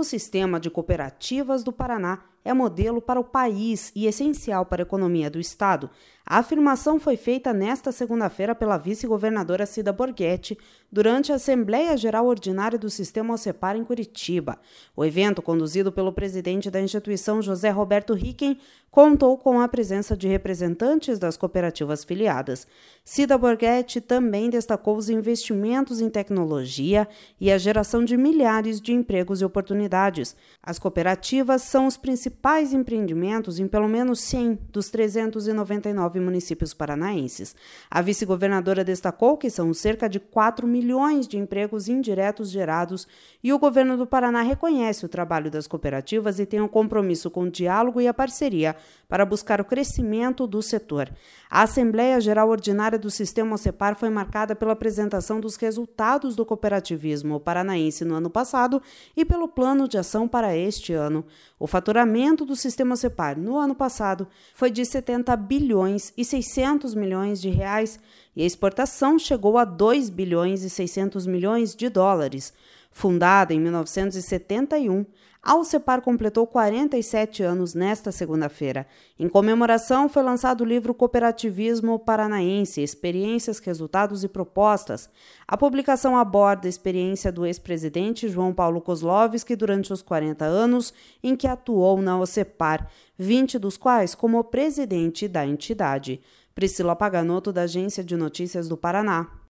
O sistema de cooperativas do Paraná é modelo para o país e essencial para a economia do estado. A afirmação foi feita nesta segunda-feira pela vice-governadora Cida Borghetti durante a Assembleia Geral Ordinária do Sistema OCEPAR em Curitiba. O evento, conduzido pelo presidente da instituição, José Roberto Ricken, contou com a presença de representantes das cooperativas filiadas. Cida Borghetti também destacou os investimentos em tecnologia e a geração de milhares de empregos e oportunidades. As cooperativas são os principais empreendimentos em pelo menos 100 dos 399 municípios paranaenses. A vice-governadora destacou que são cerca de 4 milhões de empregos indiretos gerados e o governo do Paraná reconhece o trabalho das cooperativas e tem um compromisso com o diálogo e a parceria para buscar o crescimento do setor. A Assembleia Geral Ordinária do Sistema OCEPAR foi marcada pela apresentação dos resultados do cooperativismo paranaense no ano passado e pelo plano de ação para este ano. O faturamento do Sistema OCEPAR no ano passado foi de 70 bilhões e 600 milhões de reais e a exportação chegou a 2 bilhões e 600 milhões de dólares. Fundada em 1971, a OCEPAR completou 47 anos nesta segunda-feira. Em comemoração, foi lançado o livro Cooperativismo Paranaense, Experiências, Resultados e Propostas. A publicação aborda a experiência do ex-presidente João Paulo Kozlovski durante os 40 anos em que atuou na OCEPAR, 20 dos quais como presidente da entidade. Priscila Paganotto, da Agência de Notícias do Paraná.